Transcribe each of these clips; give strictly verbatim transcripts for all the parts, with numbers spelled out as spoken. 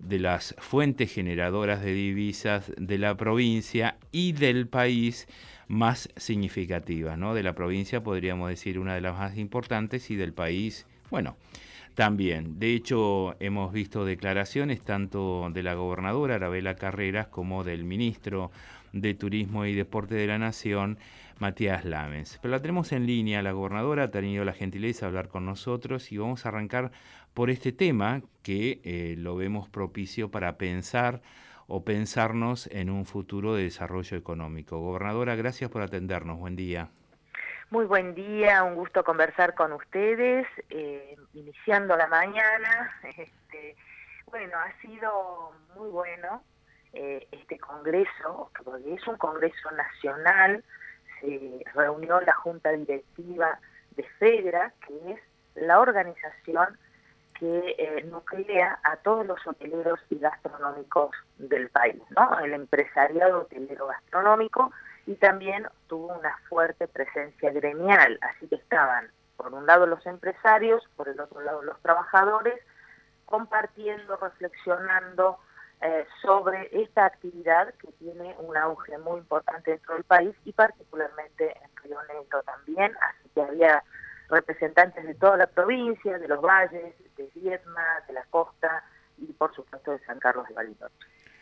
de las fuentes generadoras de divisas de la provincia y del país más significativas, ¿no? De la provincia podríamos decir una de las más importantes y del país, bueno, también. De hecho, hemos visto declaraciones tanto de la gobernadora Arabela Carreras como del ministro de Turismo y Deporte de la Nación, Matías Lamens. Pero la tenemos en línea, la gobernadora ha tenido la gentileza de hablar con nosotros y vamos a arrancar por este tema que eh, lo vemos propicio para pensar o pensarnos en un futuro de desarrollo económico. Gobernadora, gracias por atendernos. Buen día. Muy buen día, un gusto conversar con ustedes, eh, iniciando la mañana. Este, bueno, ha sido muy bueno eh, este congreso, porque es un congreso nacional. Se reunió la Junta Directiva de FEDRA, que es la organización que eh, nuclea a todos los hoteleros y gastronómicos del país, ¿no? El empresariado hotelero gastronómico, y también tuvo una fuerte presencia gremial, así que estaban por un lado los empresarios, por el otro lado los trabajadores, compartiendo, reflexionando eh, sobre esta actividad que tiene un auge muy importante dentro del país y particularmente en Río Negro también, así que había representantes de toda la provincia, de los valles, de Viedma, de la costa y por supuesto de San Carlos de Bariloche.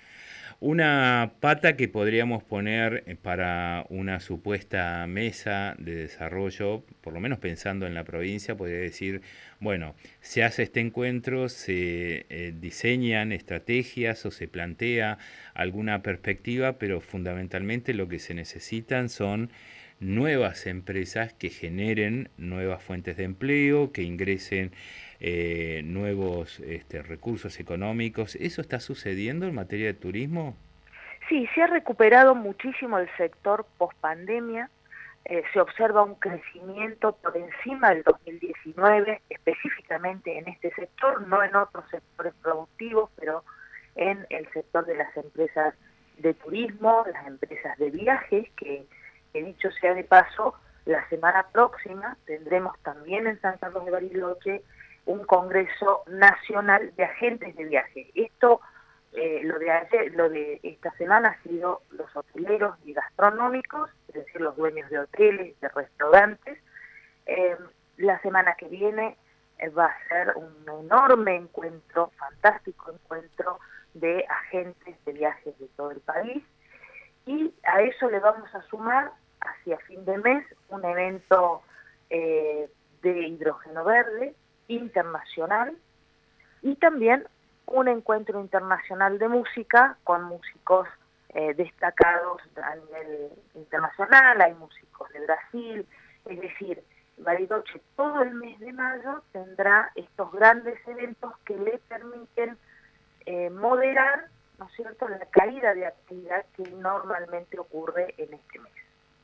Una pata que podríamos poner para una supuesta mesa de desarrollo, por lo menos pensando en la provincia, podría decir, bueno, se hace este encuentro, se eh, diseñan estrategias o se plantea alguna perspectiva, pero fundamentalmente lo que se necesitan son nuevas empresas que generen nuevas fuentes de empleo, que ingresen eh, nuevos este, recursos económicos. ¿Eso está sucediendo en materia de turismo? Sí, se ha recuperado muchísimo el sector post-pandemia. Eh, se observa un crecimiento por encima del dos mil diecinueve, específicamente en este sector, no en otros sectores productivos, pero en el sector de las empresas de turismo, las empresas de viajes, que, que dicho sea de paso, la semana próxima tendremos también en San Carlos de Bariloche un congreso nacional de agentes de viaje. Esto, eh, lo de ayer, lo de esta semana ha sido los hoteleros y gastronómicos, es decir, los dueños de hoteles, de restaurantes. Eh, la semana que viene eh, va a ser un enorme encuentro, fantástico encuentro de agentes de viajes de todo el país, y a eso le vamos a sumar hacia fin de mes un evento eh, de hidrógeno verde internacional y también un encuentro internacional de música con músicos eh, destacados a nivel internacional. Hay músicos de Brasil, es decir, Bariloche todo el mes de mayo tendrá estos grandes eventos que le permiten eh, moderar, ¿no es cierto?, la caída de actividad que normalmente ocurre en este mes.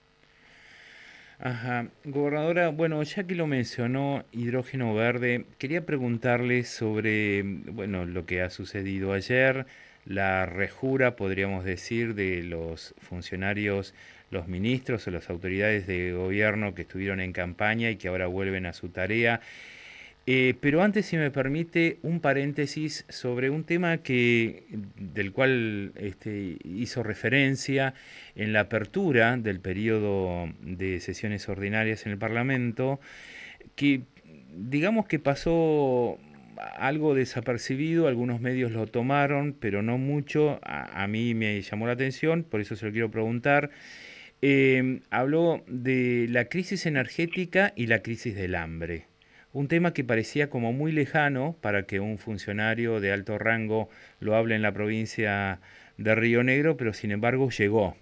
Ajá, gobernadora, bueno, ya que lo mencionó hidrógeno verde, quería preguntarle sobre, bueno, lo que ha sucedido ayer, la rejura, podríamos decir, de los funcionarios, los ministros o las autoridades de gobierno que estuvieron en campaña y que ahora vuelven a su tarea. Eh, pero antes, si me permite, un paréntesis sobre un tema que, del cual este, hizo referencia en la apertura del periodo de sesiones ordinarias en el Parlamento, que digamos que pasó algo desapercibido, algunos medios lo tomaron, pero no mucho, a, a mí me llamó la atención, por eso se lo quiero preguntar. Eh, habló de la crisis energética y la crisis del hambre. Un tema que parecía como muy lejano para que un funcionario de alto rango lo hable en la provincia de Río Negro, pero sin embargo llegó.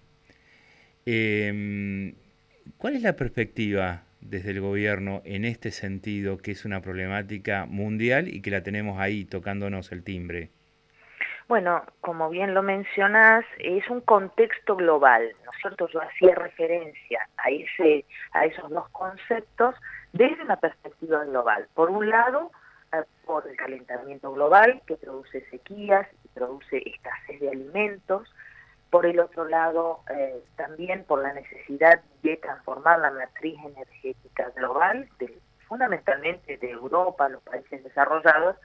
Eh, ¿Cuál es la perspectiva desde el gobierno en este sentido, que es una problemática mundial y que la tenemos ahí tocándonos el timbre? Bueno, como bien lo mencionás, es un contexto global, ¿no es cierto? Yo hacía referencia a, ese, a esos dos conceptos desde una perspectiva global. Por un lado, eh, por el calentamiento global que produce sequías y produce escasez de alimentos. Por el otro lado, eh, también por la necesidad de transformar la matriz energética global, de, fundamentalmente de Europa, los países desarrollados,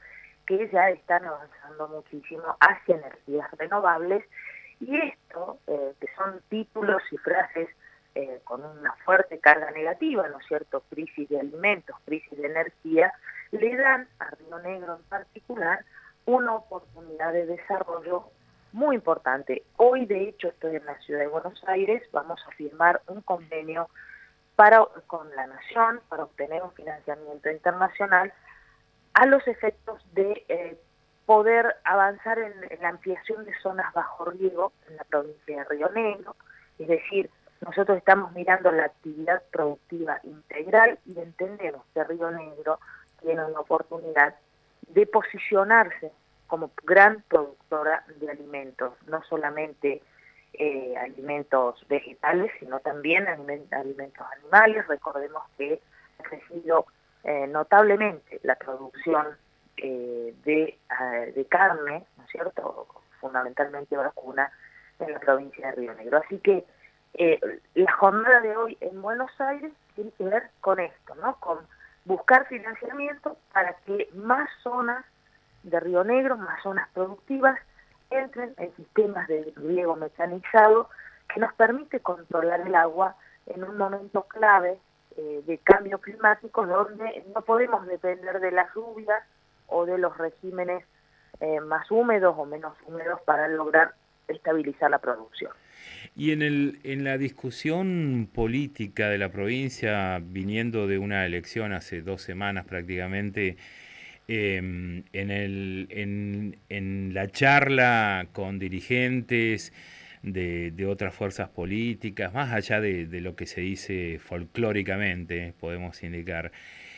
que ya están avanzando muchísimo hacia energías renovables, y esto, eh, que son títulos y frases eh, con una fuerte carga negativa, ¿no es cierto?, crisis de alimentos, crisis de energía, le dan a Río Negro en particular una oportunidad de desarrollo muy importante. Hoy, de hecho, estoy en la ciudad de Buenos Aires, vamos a firmar un convenio para, con la Nación para obtener un financiamiento internacional a los efectos de eh, poder avanzar en, en la ampliación de zonas bajo riego en la provincia de Río Negro. Es decir, nosotros estamos mirando la actividad productiva integral y entendemos que Río Negro tiene una oportunidad de posicionarse como gran productora de alimentos, no solamente eh, alimentos vegetales, sino también aliment alimentos animales. Recordemos que ha crecido eh, notablemente la producción eh, de, uh, de carne, ¿no es cierto?, fundamentalmente vacuna, en la provincia de Río Negro. Así que eh, la jornada de hoy en Buenos Aires tiene que ver con esto, ¿no?, con buscar financiamiento para que más zonas de Río Negro, más zonas productivas, entren en sistemas de riego mecanizado que nos permite controlar el agua en un momento clave eh, de cambio climático, donde no podemos depender de las lluvias o de los regímenes eh, más húmedos o menos húmedos para lograr estabilizar la producción. Y en el, en la discusión política de la provincia, viniendo de una elección hace dos semanas prácticamente, eh, en, el, en, en la charla con dirigentes de, de otras fuerzas políticas, más allá de, de lo que se dice folclóricamente, podemos indicar,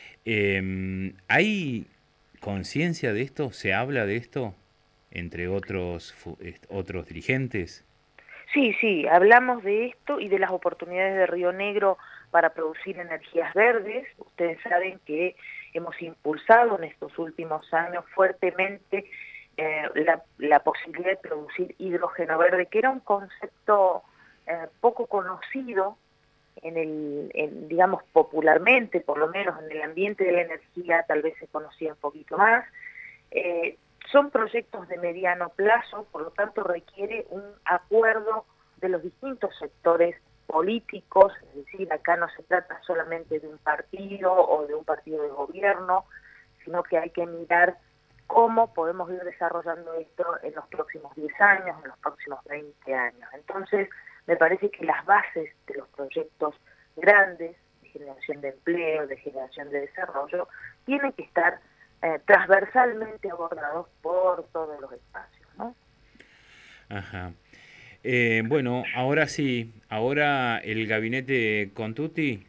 eh, ¿hay conciencia de esto? ¿Se habla de esto entre otros, otros dirigentes? Sí, sí, hablamos de esto y de las oportunidades de Río Negro para producir energías verdes. Ustedes saben que hemos impulsado en estos últimos años fuertemente eh, la, la posibilidad de producir hidrógeno verde, que era un concepto eh, poco conocido en el, en, digamos, popularmente, por lo menos en el ambiente de la energía, tal vez se conocía un poquito más. Eh, Son proyectos de mediano plazo, por lo tanto requiere un acuerdo de los distintos sectores políticos, es decir, acá no se trata solamente de un partido o de un partido de gobierno, sino que hay que mirar cómo podemos ir desarrollando esto en los próximos diez años, en los próximos veinte años. Entonces, me parece que las bases de los proyectos grandes, de generación de empleo, de generación de desarrollo, tienen que estar Eh, transversalmente abordados por todos los espacios, ¿no? Ajá. Eh, bueno, ahora sí, ahora el gabinete Contuti.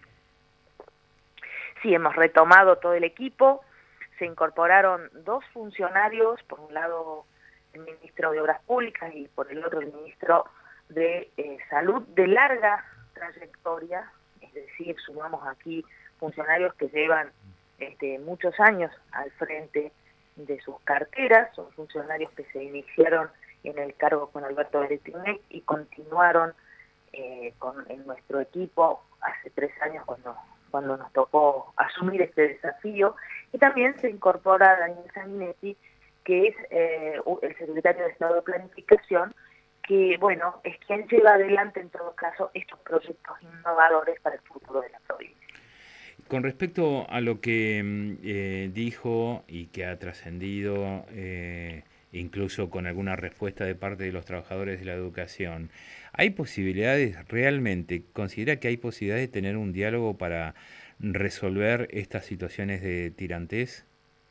Sí, hemos retomado todo el equipo, se incorporaron dos funcionarios, por un lado el ministro de Obras Públicas y por el otro el ministro de eh, Salud, de larga trayectoria, es decir, sumamos aquí funcionarios que llevan Este, muchos años al frente de sus carteras. Son funcionarios que se iniciaron en el cargo con Alberto Beretinec y continuaron eh, con, en nuestro equipo hace tres años cuando, cuando nos tocó asumir este desafío, y también se incorpora Daniel Sanguinetti, que es eh, el secretario de Estado de Planificación, que bueno, es quien lleva adelante en todo caso estos proyectos innovadores para el futuro de la provincia. Con respecto a lo que eh, dijo y que ha trascendido, eh, incluso con alguna respuesta de parte de los trabajadores de la educación, ¿hay posibilidades realmente, considera que hay posibilidades de tener un diálogo para resolver estas situaciones de tirantez?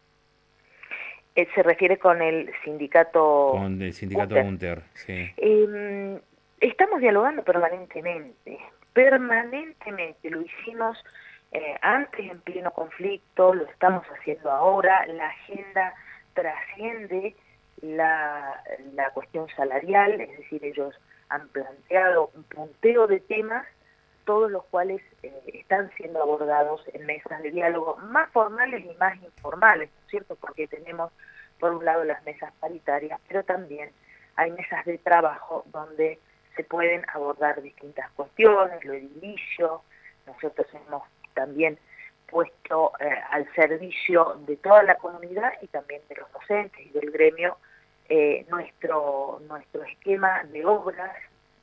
Se refiere con el sindicato Con el sindicato UNTER. UNTER, sí. Eh, estamos dialogando permanentemente, permanentemente, lo hicimos eh, antes en pleno conflicto, lo estamos haciendo ahora. La agenda trasciende la, la cuestión salarial, es decir, ellos han planteado un punteo de temas, todos los cuales eh, están siendo abordados en mesas de diálogo más formales y más informales, ¿no es cierto? Porque tenemos, por un lado, las mesas paritarias, pero también hay mesas de trabajo donde se pueden abordar distintas cuestiones, lo edilicio. Nosotros hemos también puesto eh, al servicio de toda la comunidad y también de los docentes y del gremio eh, nuestro, nuestro esquema de obras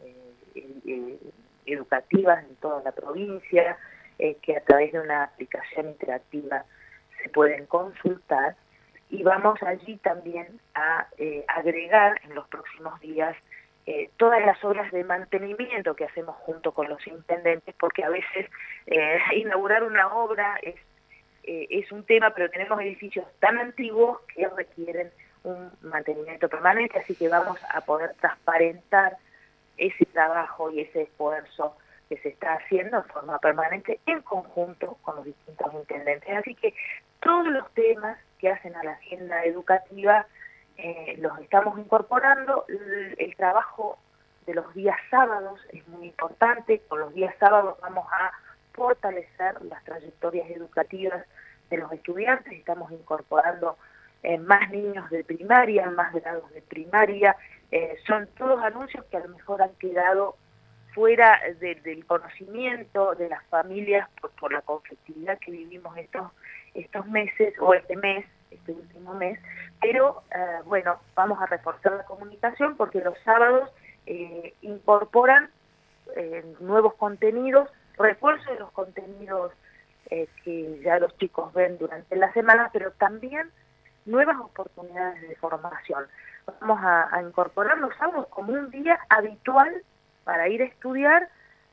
eh, eh, educativas en toda la provincia, eh, que a través de una aplicación interactiva se pueden consultar, y vamos allí también a eh, agregar en los próximos días eh, todas las obras de mantenimiento que hacemos junto con los intendentes, porque a veces eh, inaugurar una obra es, eh, es un tema, pero tenemos edificios tan antiguos que requieren un mantenimiento permanente, así que vamos a poder transparentar ese trabajo y ese esfuerzo que se está haciendo en forma permanente en conjunto con los distintos intendentes. Así que todos los temas que hacen a la agenda educativa eh, los estamos incorporando. El, el trabajo de los días sábados es muy importante. Con los días sábados vamos a fortalecer las trayectorias educativas de los estudiantes. Estamos incorporando eh, más niños de primaria, más grados de primaria. Eh, son todos anuncios que a lo mejor han quedado fuera de, del conocimiento de las familias por, por la conflictividad que vivimos estos, estos meses, o este mes, este último mes, pero eh, bueno, vamos a reforzar la comunicación porque los sábados eh, incorporan eh, nuevos contenidos, refuerzo de los contenidos eh, que ya los chicos ven durante la semana, pero también nuevas oportunidades de formación. Vamos a, a incorporar los sábados como un día habitual para ir a estudiar,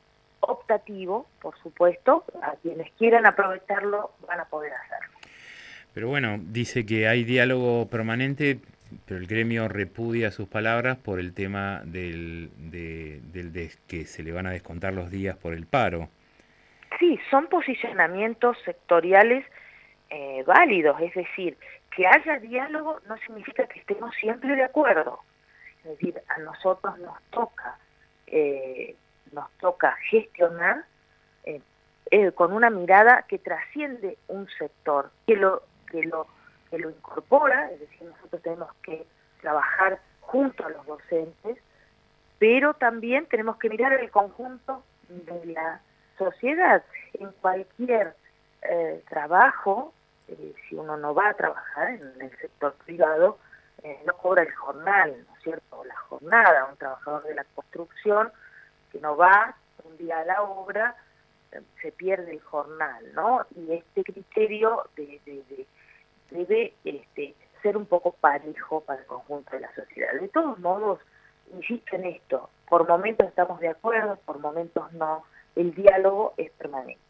optativo, por supuesto, a quienes quieran aprovecharlo van a poder hacerlo. Pero bueno, dice que hay diálogo permanente, pero el gremio repudia sus palabras por el tema del, de, del de que se le van a descontar los días por el paro. Sí, son posicionamientos sectoriales eh, válidos, es decir, que haya diálogo no significa que estemos siempre de acuerdo. Es decir, a nosotros nos toca Eh, nos toca gestionar eh, eh, con una mirada que trasciende un sector, que lo, que lo, que lo incorpora, es decir, nosotros tenemos que trabajar junto a los docentes, pero también tenemos que mirar el conjunto de la sociedad. En cualquier eh, trabajo, eh, si uno no va a trabajar en el sector privado, Eh, no cobra el jornal, ¿no es cierto? La jornada, un trabajador de la construcción que no va un día a la obra, eh, se pierde el jornal, ¿no? Y este criterio de, de, de, debe este, ser un poco parejo para el conjunto de la sociedad. De todos modos, insisto en esto, por momentos estamos de acuerdo, por momentos no, el diálogo es permanente.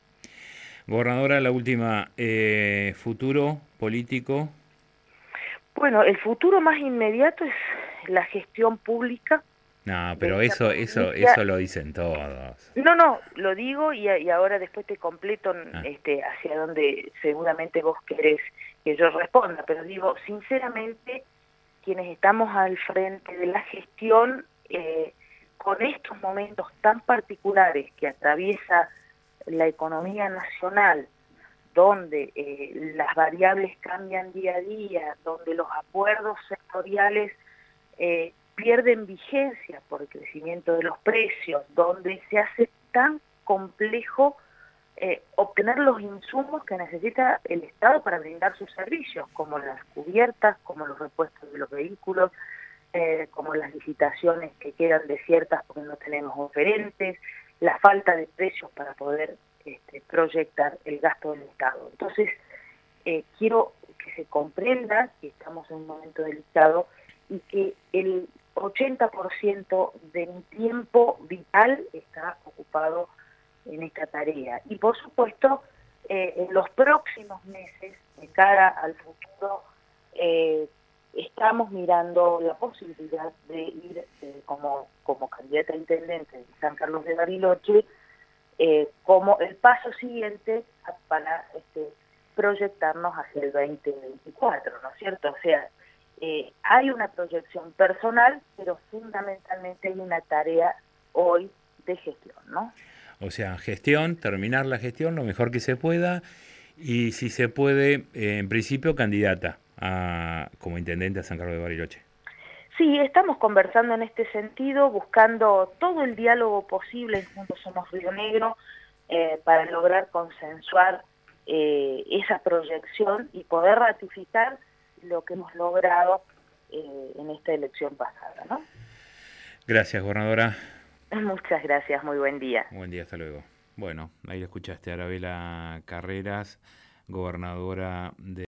Gobernadora, la última, eh, futuro político. Bueno, el futuro más inmediato es la gestión pública. No, pero eso, eso, eso lo dicen todos. No, no, lo digo y, y ahora después te completo Ah. este, hacia donde seguramente vos querés que yo responda, pero digo, sinceramente, quienes estamos al frente de la gestión, eh, con estos momentos tan particulares que atraviesa la economía nacional, donde eh, las variables cambian día a día, donde los acuerdos sectoriales eh, pierden vigencia por el crecimiento de los precios, donde se hace tan complejo eh, obtener los insumos que necesita el Estado para brindar sus servicios, como las cubiertas, como los repuestos de los vehículos, eh, como las licitaciones que quedan desiertas porque no tenemos oferentes, la falta de precios para poder Este, proyectar el gasto del Estado. Entonces, eh, quiero que se comprenda que estamos en un momento delicado y que el ochenta por ciento de mi tiempo vital está ocupado en esta tarea. Y por supuesto, eh, en los próximos meses, de cara al futuro, eh, estamos mirando la posibilidad de ir eh, como, como candidata a intendente de San Carlos de Bariloche, Eh, como el paso siguiente para este, proyectarnos hacia el veinte veinticuatro, ¿no es cierto? O sea, eh, hay una proyección personal, pero fundamentalmente hay una tarea hoy de gestión, ¿no? O sea, gestión, terminar la gestión lo mejor que se pueda y si se puede, eh, en principio candidata a, como intendente a San Carlos de Bariloche. Sí, estamos conversando en este sentido, buscando todo el diálogo posible en Juntos Somos Río Negro eh, para lograr consensuar eh, esa proyección y poder ratificar lo que hemos logrado eh, en esta elección pasada, ¿no? Gracias, gobernadora. Muchas gracias, muy buen día. Buen día, hasta luego. Bueno, ahí lo escuchaste, Arabela Carreras, gobernadora de